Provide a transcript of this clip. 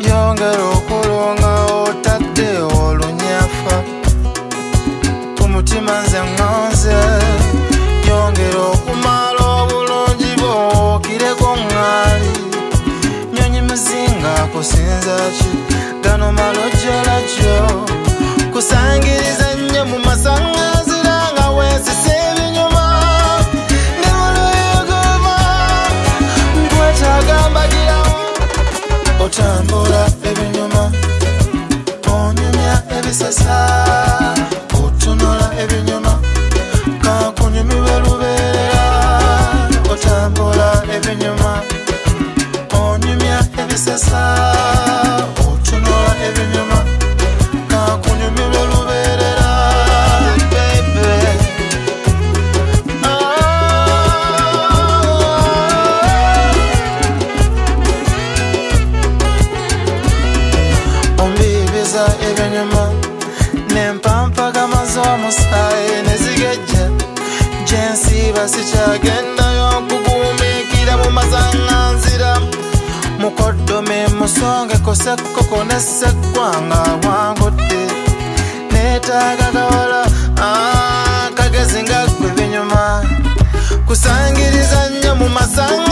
yongera okulonga otadde olunyafa ku mutima nze ngonze yongera okumala obulungi bwokireko ŋŋaali nyonyi muzinga akusinza ki gano malojjola kyo kusangiriza nnyo mu masaŋŋanzira nga weesisa ebinyuma ne muluyuguma nkwetaaga mbagirawo otambula ebinyuma onyumya ebisasa otunula ebinyuma kakunyumirwe lubeerera otambula ebinyuma onyumya ebisasa otunula ebinyuma kakunyumirwe lubeerera baby ombibiza ebinyuma nempampagama z'omusaayi nezigejja gyensiiba sikyagendayo nkugumiikira mu masaŋŋanzira mukoddome musongeko sekkoko nesseggwanga bwangudde neetaaga kawala kagezi nga ggwe binyuma kusangiriza nnyo mu masaŋŋanzira